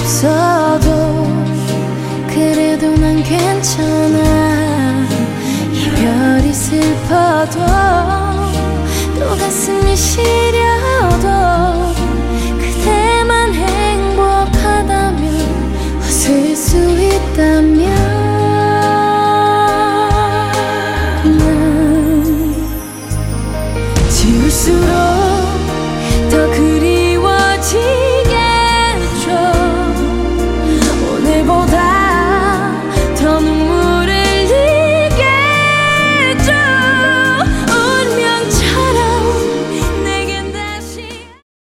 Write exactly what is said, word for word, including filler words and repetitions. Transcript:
없어도 그래도 난 괜찮아. 이별이 슬퍼도 또 가슴이 시려도 그대만 행복하다면 웃을 수 있다면